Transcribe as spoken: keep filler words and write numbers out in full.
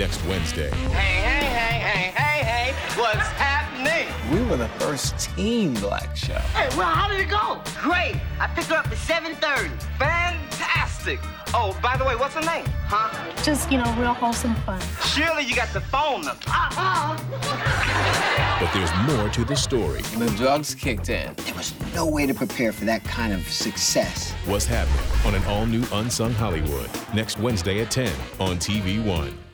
next Wednesday. Hey, hey, hey, hey, hey, hey, what's happening? We were the first teen black show. Hey, well, how did it go? Great. I picked her up at seven thirty. Fantastic. Oh, by the way, what's her name? Huh? Just, you know, real wholesome fun. Surely you got the phone number. Uh-uh. But there's more to the story. The drugs kicked in. There was no way to prepare for that kind of success. What's happening on an all-new Unsung Hollywood next Wednesday at ten on T V One.